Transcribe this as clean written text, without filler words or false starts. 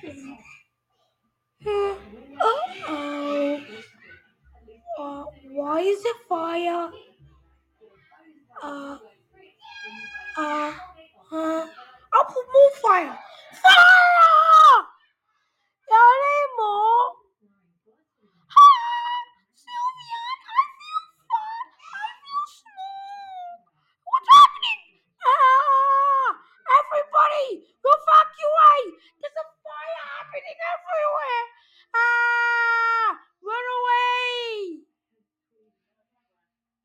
Oh, why is a fire? Uh, uh, I'll put more fire. Fire! Not anymore.